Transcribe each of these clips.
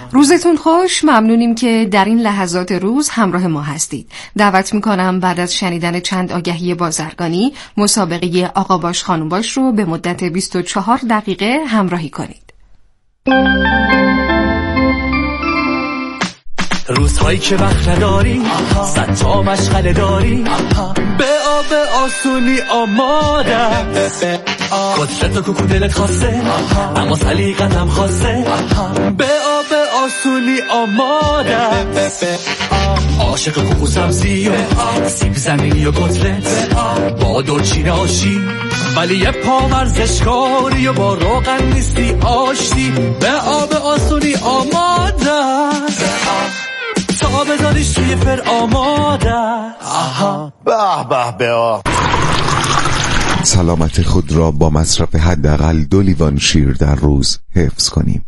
روزتون خوش. ممنونیم که در این لحظات روز همراه ما هستید. دعوت میکنم بعد از شنیدن چند آگهی بازرگانی مسابقه آقا باش خانم باش رو به مدت 24 دقیقه همراهی کنید. روزهایی که وقت نداری، صد تا مشغله داری، به آب آسونی آمادم. قدرت و کوکو دلت خواسته، اما سلیقتم خواسته، به آب آسونی آمادم. عاشق کوکو سبزی و سیب زمینی و کتلت، با دلچین آشی ولی یه پا ورزشکاری و با روغن نیستی آشتی، به آب آسونی آمادم. تا بذاریش توی فر آماده. به به. سلامت خود را با مصرف حداقل 2 لیوان شیر در روز حفظ کنیم.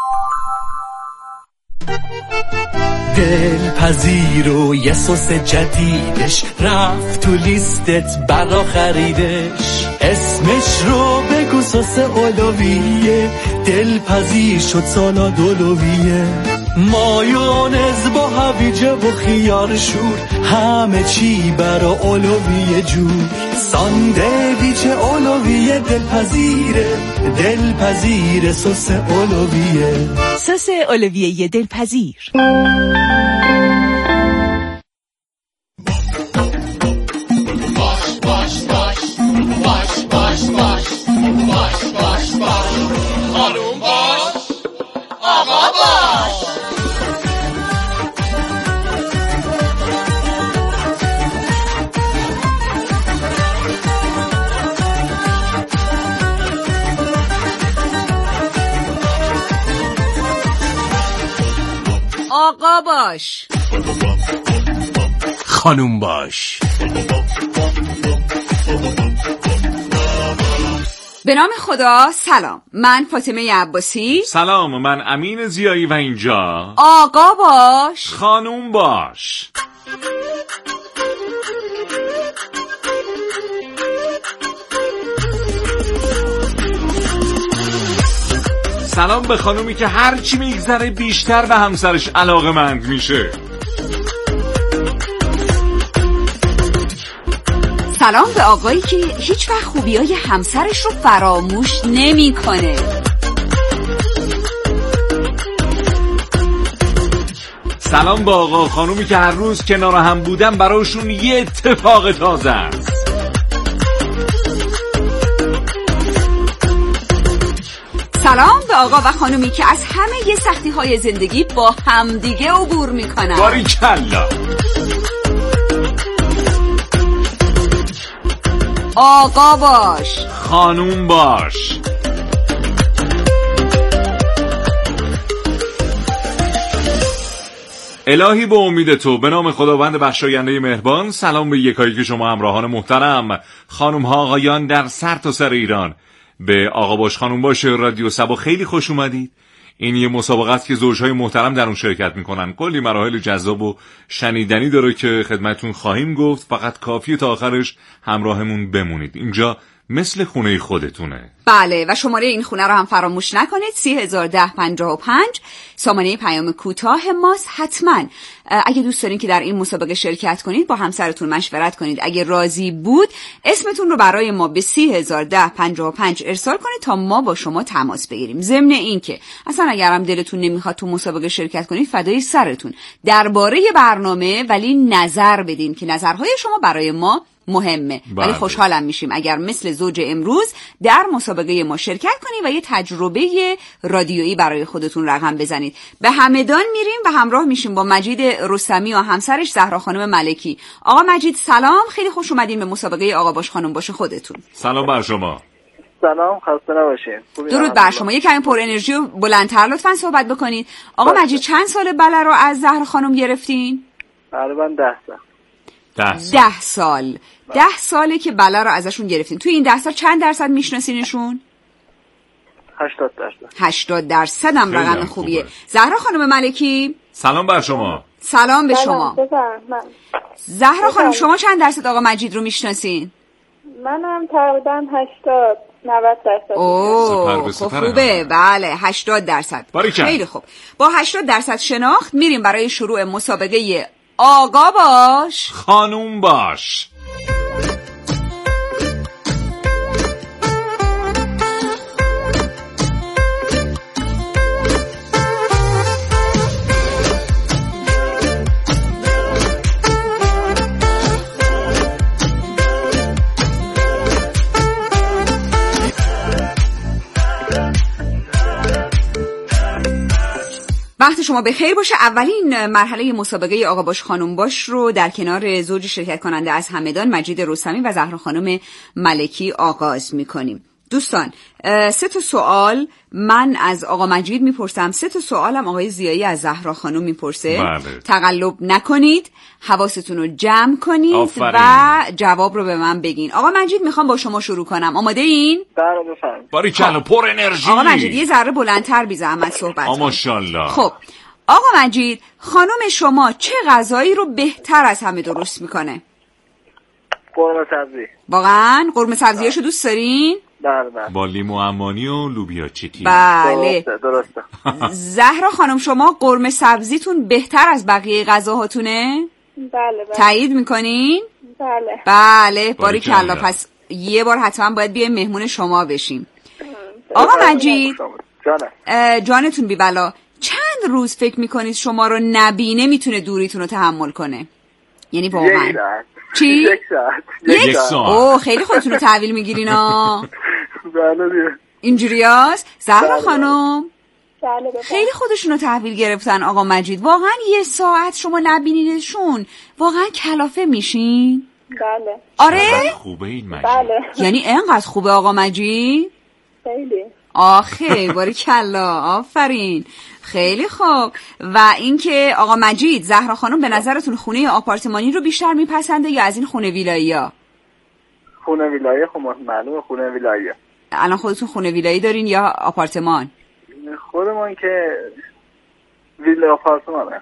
دلپذیر و یه سس جدیدش رفت تو لیستت برا خریدش، اسمش رو بگو سس اولویه، دلپذیر شد سالاد اولویه، مایونز با هویج و خیار شور، همه چی برا اولویه جور، ساندویچ اولویه دلپذیره، دلپذیر سس اولویه، سس اولویه دلپذیر. خانوم باش، آقا باش. آقا باش، خانوم باش. به نام خدا. سلام، من فاطمه عباسی. سلام، من امین زیایی و اینجا آقا باش، خانوم باش. سلام به خانومی که هرچی میگذره بیشتر به همسرش علاقه‌مند میشه. سلام به آقایی که هیچ وقت خوبیای همسرش رو فراموش نمی‌کنه. سلام به آقا خانومی که هر روز کنار هم بودن براشون یه اتفاق تازه است. سلام به آقا و خانومی که از همه سختی‌های زندگی با همدیگه عبور می‌کنن. باریکلا. آقا باش، خانوم باش. الهی به امید تو، به نام خداوند بخشاینده مهربان. سلام به یکایی که شما همراهان محترم، خانم ها آقایان در سرتاسر ایران، به آقا باش خانوم باش رادیو سبا خیلی خوش اومدید. این یه مسابقه است که زوجهای محترم در اون شرکت میکنن. کلی مراحل جذاب و شنیدنی داره که خدمتتون خواهیم گفت. فقط کافیه تا آخرش همراهمون بمونید. اینجا مثل خونه خودتونه. بله، و شماره این خونه رو هم فراموش نکنید. 301055 سامانه پیام کوتاه ماست. حتما اگه دوست دارین که در این مسابقه شرکت کنید با همسرتون مشورت کنید. اگه راضی بود اسمتون رو برای ما به 301055 ارسال کنید تا ما با شما تماس بگیریم. ضمن این که اصلا اگرم دلتون نمیخواد تو مسابقه شرکت کنید فدای سرتون درباره برنامه ولی نظر بدین که نظرهای شما برای ما مهمه. ولی خوشحالم میشیم اگر مثل زوج امروز در مسابقه ما شرکت کنید و یه تجربه رادیویی برای خودتون رقم بزنید. به همدان میریم و همراه میشیم با مجید رستمی و همسرش زهرا خانم ملکی. آقا مجید سلام، خیلی خوش اومدین به مسابقه آقا باش خانم باش خودتون. سلام بر شما. سلام، خسته نباشین. درود بر شما. یه کمی پر انرژی و بلندتر لطفاً صحبت بکنید. آقا مجید چند سال بله رو از زهرا خانم گرفتین؟ تقریباً 10 سال. 10 سال. 10 ساله که بله رو ازشون گرفتین. توی این 10 سال چند درصد میشناسینشون؟ 80%. 80% هم رقم خوبیه. زهرا خانم ملکی سلام بر شما. سلام به شما. زهرا خانم شما چند درصد آقا مجید رو میشناسین؟ منم تقریبا 80. 90%. اوه خوبه. بله 80%. خیلی خوب. با 80% شناخت میریم برای شروع مسابقه آقا باش خانوم باش. وقت شما بخیر باشه. اولین مرحله مسابقه آقا باش خانوم باش رو در کنار زوج شرکت کننده از همدان مجید رستمی و زهرا خانم ملکی آغاز میکنیم. دوستان 3 تا سوال من از آقا مجید میپرسم، 3 تا سوالم آقای زیایی از زهرا خانم میپرسه. بله. تقلب نکنید، حواستون رو جمع کنید. آفرین. و جواب رو به من بگین. آقا مجید میخوام با شما شروع کنم، آماده این؟ بله بفرمایید. باریکلا پر انرژی. آقا مجید یه ذره بلندتر بی زحمت صحبت کن. ماشاءالله. خب آقا مجید، خانم شما چه غذایی رو بهتر از همه درست میکنه؟ قرمه سبزی. واقعا قرمه سبزیاشو دوست دارین؟ بله. با لیمو عمانی و لوبیا چیتی. بله درسته. زهرا خانم شما قرمه سبزیتون بهتر از بقیه غذاهاتونه؟ بله. تایید میکنین؟ بله باریکلا. پس یه بار حتما باید بیایم مهمون شما بشیم. آقا مجید جانتون بی بلا، چند روز فکر میکنید شما رو نبینه میتونه دوریتون رو تحمل کنه؟ یعنی واقعا چی؟ 1 ساعت. اوه خیلی خودتون رو تحویل میگیرین ها. بله اینجوریاست زهرا خانم؟ بله. خیلی خودشون رو تحویل گرفتن آقا مجید. واقعا 1 ساعت شما نبینیدشون واقعا کلافه میشین؟ بله. آره؟ خوبه این مجید. بله. یعنی اینقدر خوبه آقا مجید؟ خیلی. آخه باریکلا آفرین. خیلی خوب. و اینکه آقا مجید زهرا خانم به نظرتون خونه آپارتمانی رو بیشتر میپسنده یا از این خونه ویلایی‌ها؟ خونه ویلایی. خب معلومه خونه ویلایی. الان خودتون خونه ویلایی دارین یا آپارتمان؟ خودمون که ویلا آپارتمانه.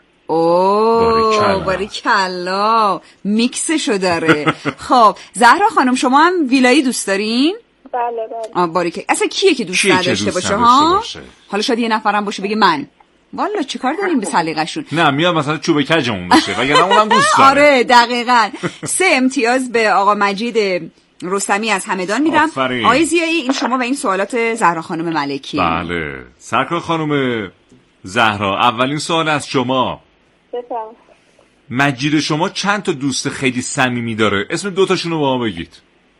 اوه باریکلا میکسشو داره. خب زهرا خانم شما هم ویلایی دوست دارین؟ بله. باریکلا. اصلا کیه که دوست نداشته باشه ها؟ حالا شاید یه نفرم باشه بگه من. والا چیکار داریم به سلیقه‌شون؟ نه میاد مثلا چوب کجمون بشه وگرنه اونم دوست داره. آره دقیقاً. 3 امتیاز به آقا مجید رستمی از همدان میدم. آقای زیایی این شما و این سوالات زهرا خانم ملکی. بله سرکار خانم زهرا، اولین سوال از شما. بفرمایید. مجید شما چند تا دوست خیلی صمیمی داره؟ اسم 2 تاشون رو به ما بگید.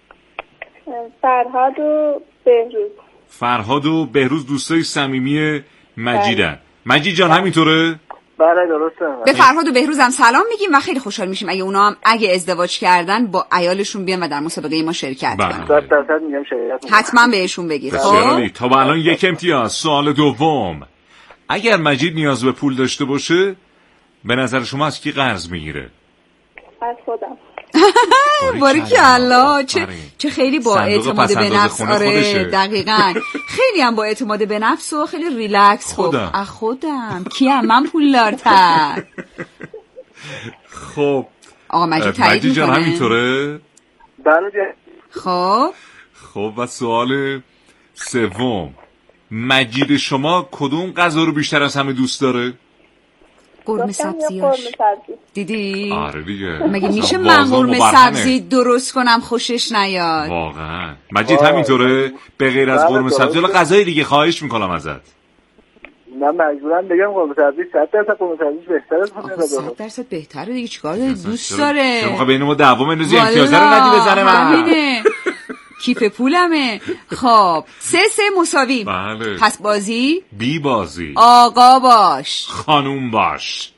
فرهاد و بهروز. فرهاد و بهروز دوستای صمیمی مجیدن. مجید جان همینطوره؟ بله درسته. به فرهاد و بهروز هم سلام میگیم و خیلی خوشحال میشیم اگه اونا هم اگه ازدواج کردن با عیالشون بیان و در مسابقه ما شرکت کنن. 100% میگم شرکت. حتما بهشون بگید. خب تا به الان 1 امتیاز. سوال دوم، اگر مجید نیاز به پول داشته باشه به نظر شما از کی قرض میگیره؟ از خودم. باریکلا. چه خیلی با اعتماد به نفس. آره دقیقاً. خیلی هم با اعتماد به نفس و خیلی ریلکس. خودم کیم؟ من پولدارتر. خب آقا مجید تایید مجید جان میکنه؟ همینطوره؟ بله. خب و سوال سوم، مجید شما کدوم غذا رو بیشتر از همه دوست داره؟ قرمه سبزیاش. دیدی؟ آره دیگه. مگه میشه من قرمه سبزی درست کنم خوشش نیاد؟ واقعا. مجید همینطوره؟ به غیر از قرمه سبزی حالا غذای دیگه خواهش میکنم ازت. من مجبورم بگم قرمه سبزی 100% قرمه سبزی بهتره. 100% بهتره دیگه. چیکار داری؟ دوست داره. شما بین ما دعوا بندازی امتیاز رو ندی بزنه من. کیف پولمه. خب 3 مساوی. بله. پس بازی بی بازی. آقا باش خانوم باش.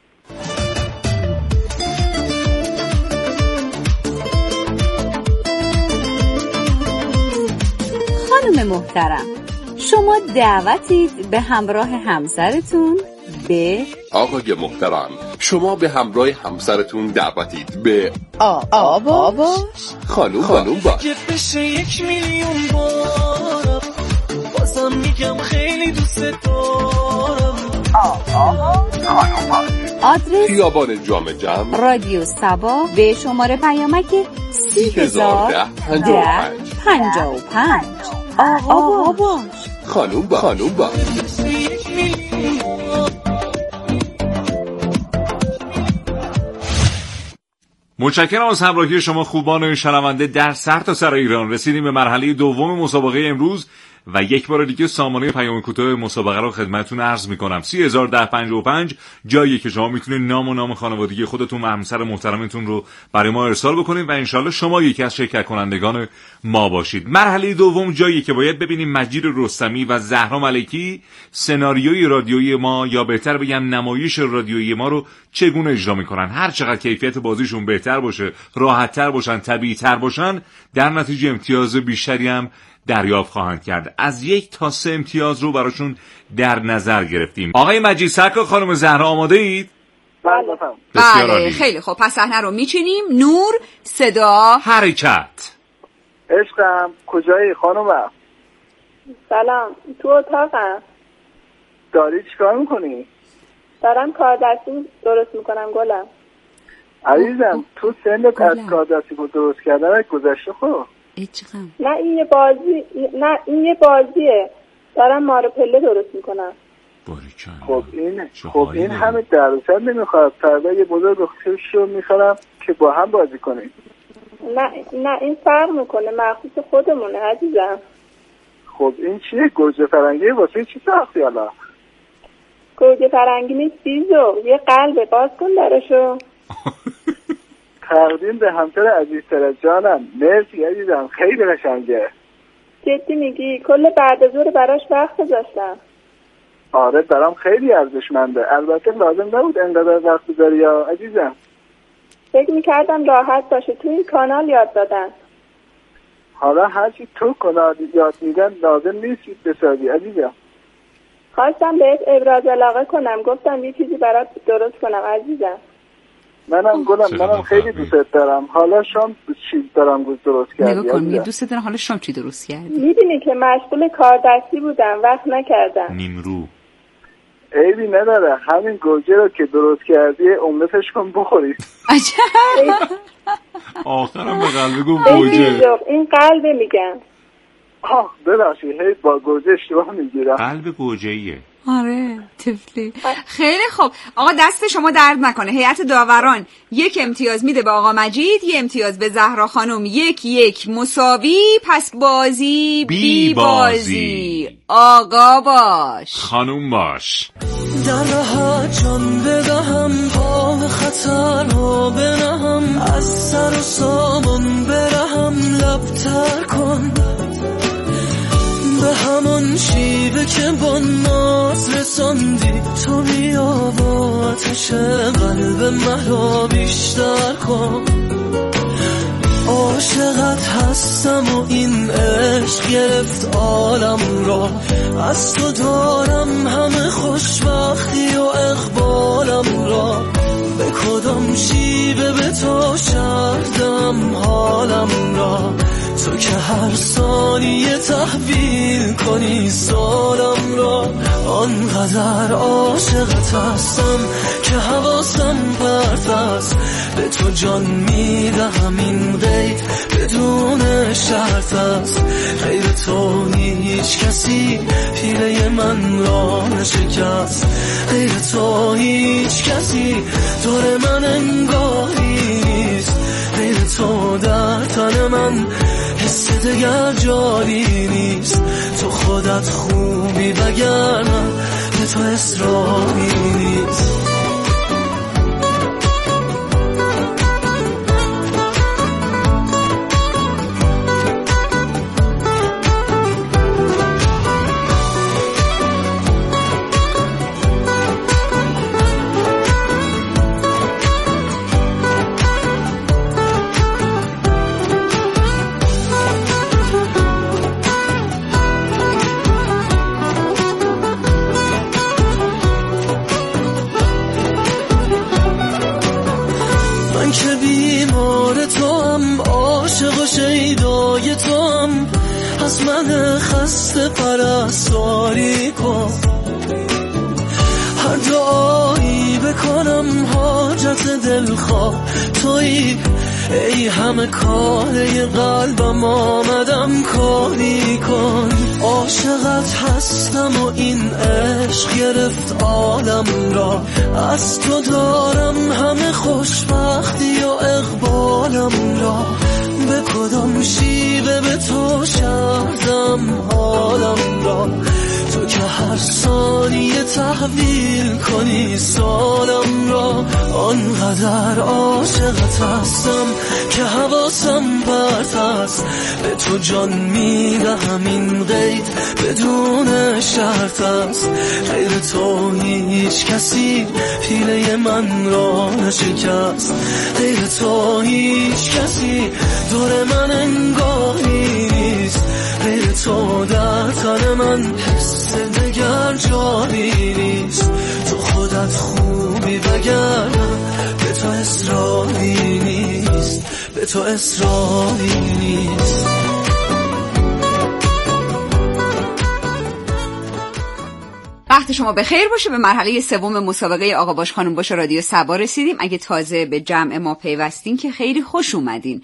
خانم محترم، شما دعوتید به همراه همسرتون به آقای محترم، شما به همراه همسرتون دعوتید به آقا باش خانوم باش. بشه 1 میلیون بار بازم میگم خیلی دوست دارم. خانوم باش. آدرس خیابان جام جم، رادیو سبا، به شماره پیامک 30 1055. آقا باش، خانوم باش. متشکرم از همراهی شما خوبان شنونده در سرتاسر ایران. رسیدیم به مرحله دوم مسابقه امروز و یک بار دیگه سامانه پیام کوتاه مسابقه رو خدمتتون عرض می‌کنم. 30105 جایی که شما میتونید نام و نام خانوادگی خودتون و همسر محترمتون رو برای ما ارسال بکنید و انشالله شما یکی از شرکت کنندگان ما باشید. مرحله دوم جایی که باید ببینیم مجید رستمی و زهرا ملکی سناریوی رادیویی ما، یا بهتر بگم نمایش رادیویی ما رو چگونه اجرا میکنن. هر چقدر کیفیت بازیشون بهتر باشه، راحت‌تر باشن، طبیعی‌تر باشن، در نتیجه امتیاز بیشتری هم دریافت خواهند کرد. از 1 تا 3 امتیاز رو براشون در نظر گرفتیم. آقای مجید سرکار، خانم زهرا آماده اید؟ بله خیلی خوب. پس صحنه رو میچینیم. نور، صدا، حرکت. عشقم کجایی خانومم؟ سلام، تو اتاقم. داری چیکار میکنی؟ دارم کار دستی درست میکنم گلم. عزیزم تو سنت از کار دستی درست کردن گذشته. خب نه این یه بازیه. دارم مارو پله درست میکنم. خب این همه درست نمیخواد. فردا یه بزرگ خوشو میخوام که با هم بازی کنیم. نه این فرق میکنه، مخصوص خودمونه عزیزم. خب این چیه؟ گوجه فرنگی واسه چی ساختی حالا؟ گوجه فرنگی نیست بیزو، یه قلبه. باز کن درشو. تقدیم به همسر عزیزتر جانم. مرسی عزیزم، خیلی قشنگه. جدی میگی؟ کل بعد ظهر براش وقت گذاشتم. آره برام خیلی ارزشمنده. البته لازم نبود انقدر وقت بذاری یا عزیزم. فکر میکردم راحت باشه. تو این کانال یاد دادن. حالا هرچی تو کانال یاد میدن لازم نیست بسازی عزیزم. خواستم بهت ابراز علاقه کنم، گفتم یه چیزی برات درست کنم عزیزم. منم خیلی دوست دارم. حالا شام چیز دارم درست کردی. نگاه کن میگه دوست دارم. حالا شام چی درست کردی؟ میبینی که مشغول کار دستی بودم، وقت نکردم. نیمرو عیبی نداره. همین گوجه رو که درست کردی املتش کن بخوری. آخرم به قلب گوجه. این قلبه میگم. ببخشید هی با گوجه اشتباه میگیرم. قلب گوجه‌ایه. آره طفلی. خیلی خوب آقا، دست شما درد نکنه. هیئت داوران 1 امتیاز میده به آقا مجید، 1 امتیاز به زهرا خانم. 1-1 مساوی. پس بازی بی بازی. آقا باش، خانم باش. در راحت جان بدهم، پا به خطر ها بنهم، از سر و سامان برهم، لبتر کن به همان شیوه که با ناز رساندی. تو بیا با آتش قلب مرا بیشتر کن. عاشقت هستم و این عشق گرفت عالم را. از تو دارم همه خوشبختی و اقبالم را. به کدام شیوه به تو شردم حالم را. تو که هر ثانیه تحویل کنی سالم را. آنقدر عاشقت هستم که حواسم پرت است. به تو جان میدهم این قید بدون شرط است. غیر تو هیچ کسی پیله من را نشکست. غیر تو هیچ کسی دور من انگاری نیست. غیر تو در تن من حس دگر جاری نیست. تو خودت خوبی وگرنه به تو اصراری نیست. خسته پرستاری کن. هر دعایی بکنم حاجت دلخواه تویی، ای همه کاره قلبم آمدم کاری کن. عاشقت هستم و این عشق گرفت عالم را، از تو دارم همه خوشبختی و اقبالم را. به کدام شیوه به تو شردم حالم را، تو که هر ثانیه تحویل کنی سالم را. آنقدر عاشقت هستم که حواسم پرت است، به تو جان میدهم این قید بدون شرط است. غیر تو هیچ کسی پیله من را نشکست، غیر تو هیچ کسی دور من انگاری نیست. غیر تو در تن من حس دگر جایی نیست. تو خودت خوبی وگرنه به تو اصراری نیست، به تو اصراری نیست. وقت شما بخیر باشه. به مرحله سوم مسابقه آقا باش خانم باش رادیو صبا رسیدیم. اگه تازه به جمع ما پیوستین که خیلی خوش اومدین.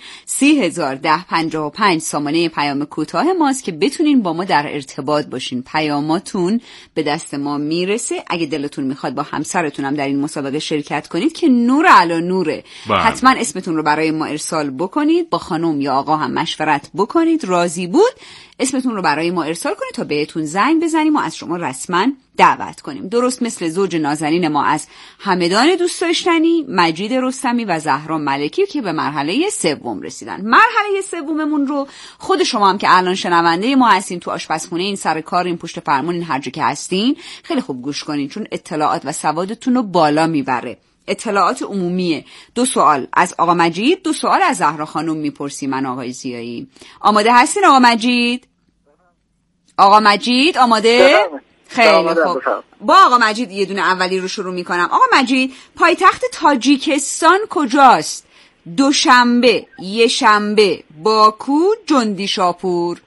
301055 سامانه پیام کوتاه ماست که بتونین با ما در ارتباط باشین. پیاماتون به دست ما میرسه. اگه دلتون میخواد با همسرتون هم در این مسابقه شرکت کنید که نور علی نوره. حتما اسمتون رو برای ما ارسال بکنید. با خانم یا آقا هم مشورت بکنید. راضی بود اسمتون رو برای ما ارسال کنید تا بهتون زنگ بزنیم و از شما رسما دعوت کنیم. درست مثل زوج نازنین ما از همدان دوست داشتنی، مجید رستمی و زهرا ملکی که به مرحله سوم رسیدن. مرحله سوممون رو خود شما هم که الان شنونده ما هستین، تو آشپزخونه این سر کار این پشت فرمون این هر جا که هستین، خیلی خوب گوش کنین چون اطلاعات و سوادتون رو بالا میبره. اطلاعات عمومیه. 2 سوال از آقا مجید، 2 سوال از زهرا خانم میپرسیم. من آقای زیایی آماده هستین؟ آقا مجید؟ آقا مجید آماده؟ خیلی خوب. با آقا مجید یه دونه اولی رو شروع میکنم. آقا مجید، پایتخت تاجیکستان کجاست؟ دوشنبه، یشنبه، باکو، جندیشاپور.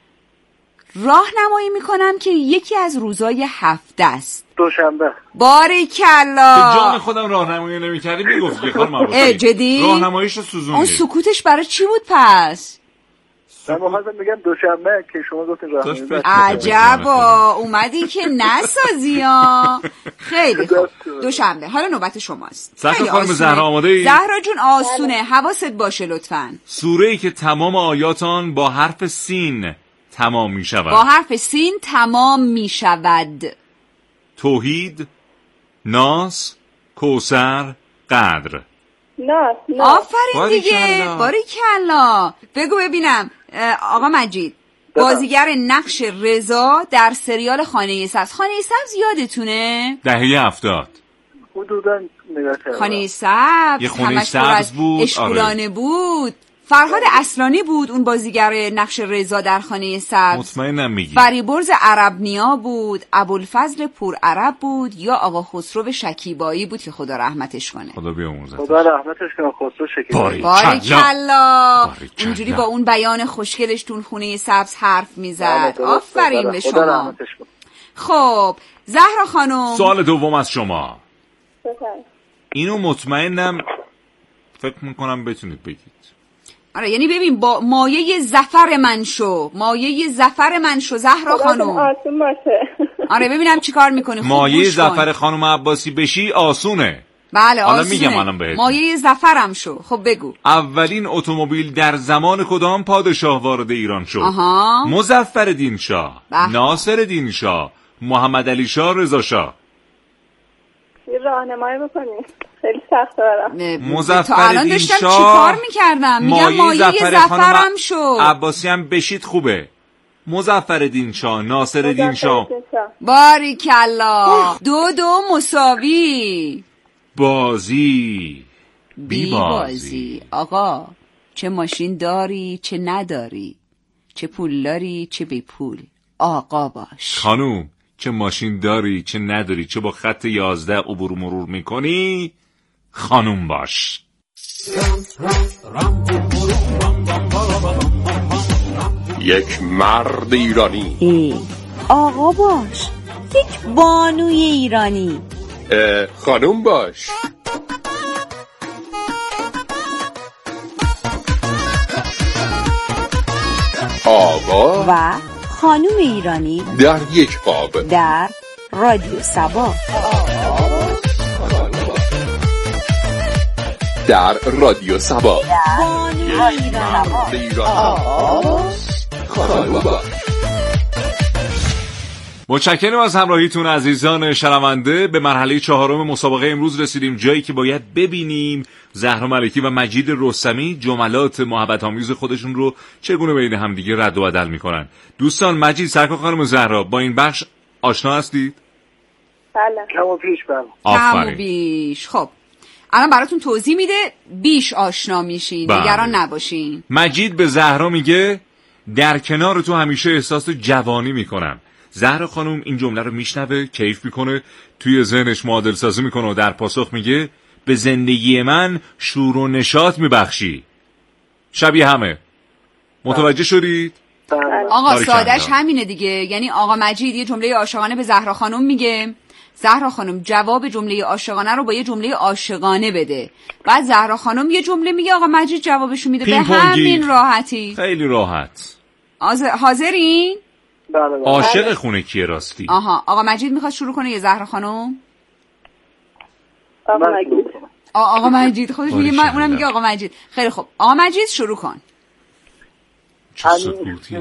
راهنمایی میکنم که یکی از روزای هفته است. دوشنبه. باریکلا. به جان خودم راهنمایی نمی‌کردی میگفت که خانم عباسی. جدی؟ راهنماییشو سوزوندی. اون سکوتش برای چی بود پس؟ من می‌خواستم بگم دوشنبه که شما گفتین راهنمایی. عجبا اومدی که نسازی ها. خیلی خوب. دوشنبه. حالا نوبت شماست. سخت خانم زهرا آماده ای؟ زهرا جون آسونه. حواست باشه لطفاً. سوره‌ای که تمام آیات آن با حرف سین تمام می شود. با حرف سین تمام می شود. توحید، ناس، کوثر، قدر. ناس. آفرین دیگه. باریکلا. بگو ببینم آقا مجید، بازیگر نقش رضا در سریال خانه سبز. خانه سبز یادتونه؟ دهه 70. حدوداً نگاه کردم. خانه سبز. یه خانه سبز بود. اشکولانه بود. فرهاد اصلانی بود اون بازیگر نقش رضا در خانه سبز. مطمئنم میگی. فریبرز عربنیا بود، ابوالفضل پور عرب بود یا آقا خسرو شکیبایی بود که خدا رحمتش کنه. خدا بیامرزه. خدا رحمتش کنه خسرو شکیبایی. باریکلا. اونجوری با اون بیان خوشگلش تون خانه سبز حرف میزد. آفرین به شما. خب زهرا خانم، سوال دوم از شما. اینو مطمئنم فکر میکنم بتونید بگید. آره یعنی ببین با مایه ظفر من شو، مایه ظفر من شو زهرا خانم. آسون باشه. آره ببینم چیکار میکنی. مایه ظفر خانم عباسی بشی آسونه. بله آسونه. حالا میگم الان بهت. مایه ظفرم شو. خب بگو. اولین اتومبیل در زمان کدام پادشاه وارد ایران شد؟ مظفرالدین شاه، ناصرالدین شاه، محمد علی شاه، رضا شاه. یه راهنمایی بکنی. خیلی سخت دارم. مظفرالدین شاه. چیکار میکردم؟ میگم مایه ظفرم شو. عباسی هم بشید خوبه. مظفرالدین شاه، ناصرالدین شاه. باریکلا. 2-2 مساوی. بازی بی بازی. آقا چه ماشین داری چه نداری، چه پول داری چه بی پول، آقا باش. خانوم چه ماشین داری چه نداری، چه با خط 11 عبور مرور میکنی، خانوم باش. یک مرد ایرانی. آقا باش. یک بانوی ایرانی. خانم باش. آقا و خانم ایرانی در یک قاب در رادیو سبا. در رادیو سبا. خانم باش. متشکرم از همراهیتون عزیزان شنونده. به مرحله 4 مسابقه امروز رسیدیم، جایی که باید ببینیم زهرا ملکی و مجید رستمی جملات محبت آمیز خودشون رو چگونه بین همدیگه رد و بدل میکنن. دوستان، مجید، سرکار خانم زهرا، با این بخش آشنا هستید؟ بله. کم و پیش بله. کم و بیش. خب الان براتون توضیح میده، بیش آشنا میشین، نگران نباشین. مجید به زهرا میگه در کنار تو همیشه احساس جوانی میکنم. زهرا خانم این جمله رو میشنوه، کیف میکنه، توی ذهنش معادل سازی میکنه و در پاسخ میگه به زندگی من شور و نشاط میبخشی. شبیه همه. متوجه شدید؟ آقا سادش همینه دیگه. یعنی آقا مجید یه جمله عاشقانه به زهرا خانم میگه، زهرا خانم جواب جمله عاشقانه رو با یه جمله عاشقانه بده، بعد زهرا خانم یه جمله میگه، آقا مجید جوابشو میده. به همین راحتی، خیلی راحت. حاضرین؟ عاشق خونه کیه راستی؟ آها، آقا مجید میخواد شروع کنه یا زهرا خانم؟ آقا مجید خودش میگه، اونم میگه آقا مجید. خیلی خوب، آقا مجید شروع کن. چه سکوتی.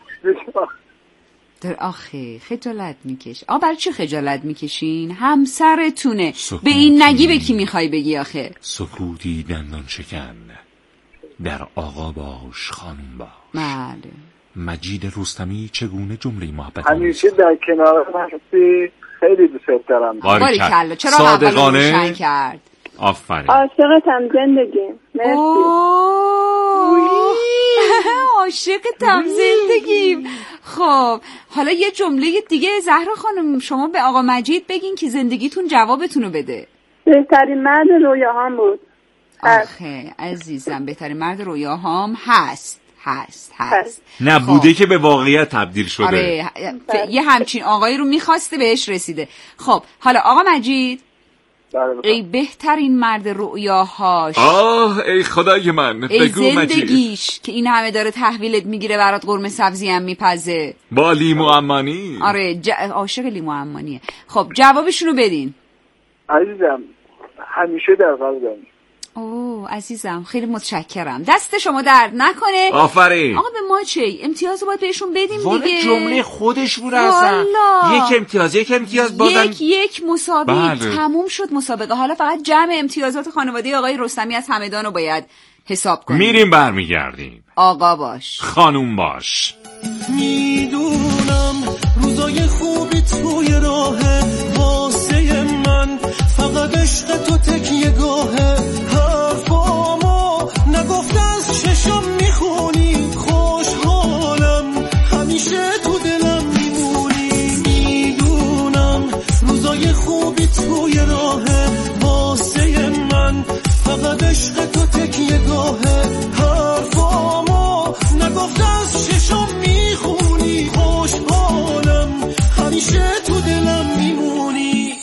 در آخه خجالت میکش. برای چی خجالت میکشین؟ همسرتونه. به این نگی به کی میخوای بگی آخه؟ سکوتی دندان شکن. در آقا باش خانم باش. بله. مجید رستمی چگونه جمله محبت همیشه در کنار من هستی، خیلی دوست دارم. باریکلا. چرا اول روشن کرد؟ آفرین. عاشقتم زندگی. مرسی. عاشقتم زندگی. خب حالا یه جمله دیگه زهرا خانم شما به آقا مجید بگین که زندگیتون جوابتون رو بده. بهترین مرد رویاهام بود. آخه عزیزم، بهترین مرد رویاهام هست. نبوده که به واقعیت تبدیل شده. آره یه همچین آقایی رو میخواسته، بهش رسیده. خب حالا آقا مجید، ای بهترین مرد رؤیاهاش، ای خدای من، ای بگو زندگیش مجید. که این همه داره تحویلت میگیره، برات قرمه سبزی هم میپزه با لیمو عمانی. آره عاشق لیمو عمانیه. خب جوابشونو بدین. عزیزم همیشه در قلبم. عزیزم خیلی متشکرم، دست شما درد نکنه. آفرین. آقا به ما چه؟ امتیاز رو باید بهشون بدیم دیگه. جمله خودش بود اصلا. یک امتیاز بازم یک مسابقه تموم شد مسابقه. حالا فقط جمع امتیازات خانواده آقای رستمی از همدان رو باید حساب کنیم. میریم برمیگردیم. آقا باش خانوم باش. میدونم روزای خوبی توی راهه، واسه من فقط عشق تو تکیه گاهه. حرفامو نگفت از چشم میخونی، خوشحالم همیشه تو دلم میمونی. میدونم روزای خوبی توی راهه، واسه من فقط عشق تو تکیه گاهه. حرفامو نگفت از چشم میخونی، خوشحالم همیشه تو دلم میمونی.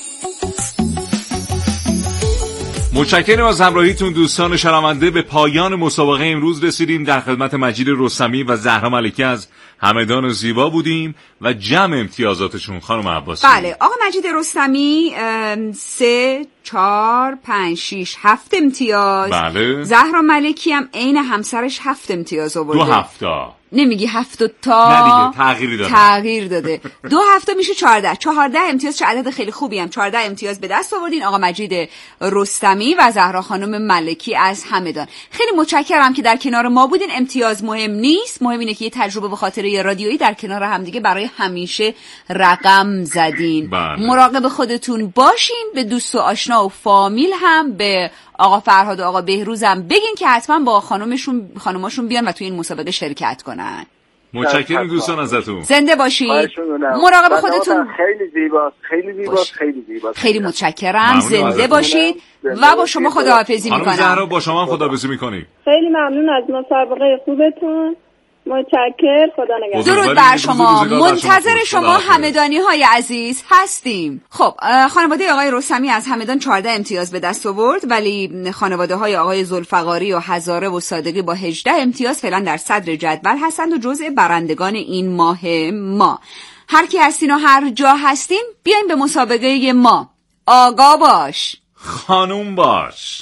متشکرم از همراهیتون دوستان شنونده. به پایان مسابقه امروز رسیدیم. در خدمت مجید رستمی و زهرا ملکی از همدان زیبا بودیم و جمع امتیازاتشون خانم عباسی. بله آقا مجید رستمی 3 4 5 6 7 امتیاز. بله. زهرا ملکی هم عین همسرش 7 امتیاز آورده. 2 هفته. نمیگی 7 تا؟ نه دیگه تغییر داده. 2 هفته میشه 14 امتیاز. چه عدد خیلی خوبی هم. 14 امتیاز به دست آوردین آقا مجید رستمی و زهرا خانم ملکی از همدان. خیلی متشکرم که در کنار ما بودین. امتیاز مهم نیست، مهم اینه که یه تجربه به خاطر رادیویی در کنار هم دیگه برای همیشه رقم زدین. مراقب خودتون باشین. به دوست و آشنا و فامیل هم، به آقا فرهاد و آقا بهروز هم بگین که حتما با خانوماشون بیان و توی این مسابقه شرکت کنن. متشکرم دوستان ازتون. زنده باشید. مراقب خودتون. خیلی زیباست. خیلی متشکرم. زنده باشید و با شما خداحافظی میکنم. خانم زهرا با شما هم خداحافظی میکنیم. خیلی ممنون از مسابقه خوبتون. متشکر، خدا نگهدار. درود بر شما. منتظر شما همدانی های عزیز هستیم. خب خانواده آقای رستمی از همدان 14 امتیاز به دست آورد، ولی خانواده های آقای ذوالفقاری و هزاره و صادقی با 18 امتیاز فعلا در صدر جدول هستند و جزء برندگان این ماه ما. هر کی هستین و هر جا هستین بیاین به مسابقه ما. آقا باش، خانوم باش.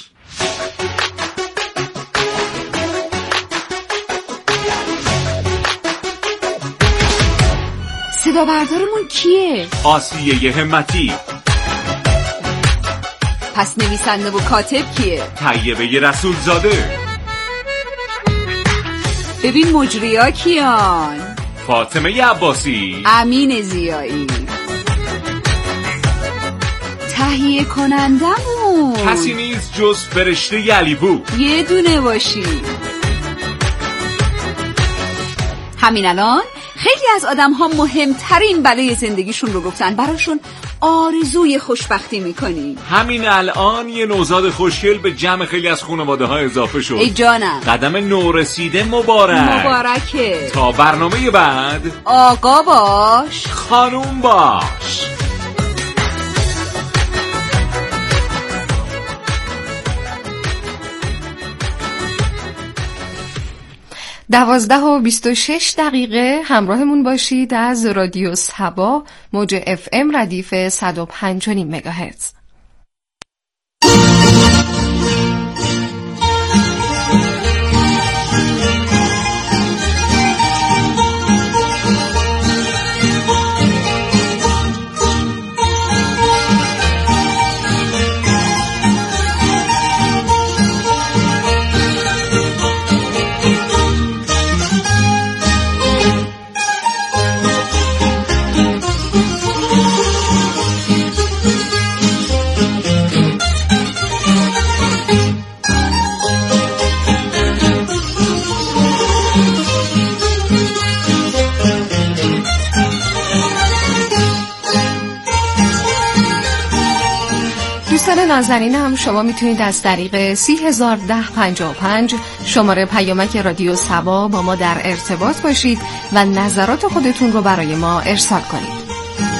صدا بردارمون کیه؟ آسیه همتی. پس نویسنده و کاتب کیه؟ طیبه رسول زاده. ببین مجریا کیان؟ فاطمه عباسی، امین زیایی. تهیه کنندمون کسی نیست جز فرشته علیبو. یه دونه باشی. همین الان خیلی از آدم ها مهمترین بلای زندگیشون رو گفتن، براشون آرزوی خوشبختی میکنی. همین الان یه نوزاد خوشگل به جمع خیلی از خانواده ها اضافه شد. ای جانم، قدم نورسیده مبارکه. تا برنامه بعد آقا باش، خانوم باش. دوازده و 26 دقیقه همراهمون باشید از رادیو صبا، موج FM ردیف 105.5 مگاهرتز. دوستان نازنین هم شما میتونید از طریق 301055 شماره پیامک رادیو صبا با ما در ارتباط باشید و نظرات خودتون رو برای ما ارسال کنید.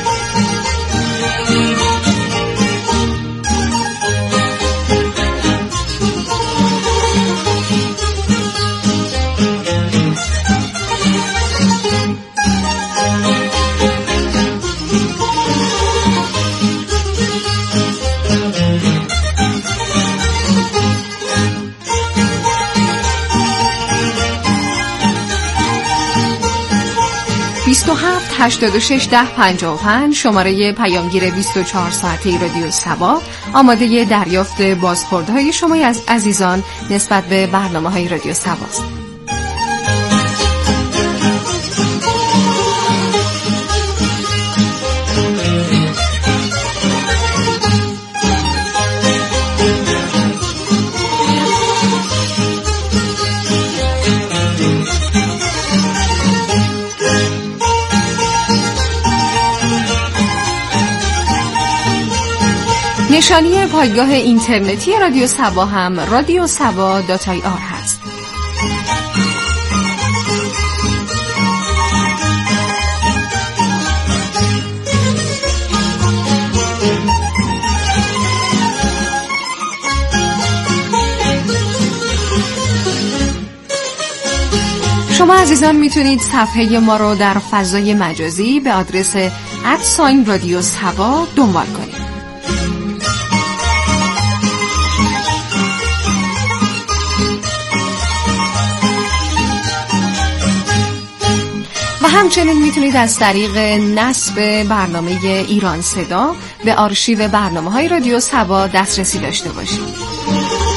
هفت 86 10 55 شماره پیامگیر 24 ساعته رادیو صبا آماده دریافت بازخوردهای شما از عزیزان نسبت به برنامه‌های رادیو صباست. نشانی پایگاه اینترنتی رادیو صبا هم radiosaba.ir هست. شما عزیزان میتونید صفحه ما رو در فضای مجازی به آدرس @رادیو صبا دنبال کنید. و همچنین میتونید از طریق نصب برنامه ایران صدا به آرشیو برنامه‌های رادیو صبا دسترسی داشته باشید.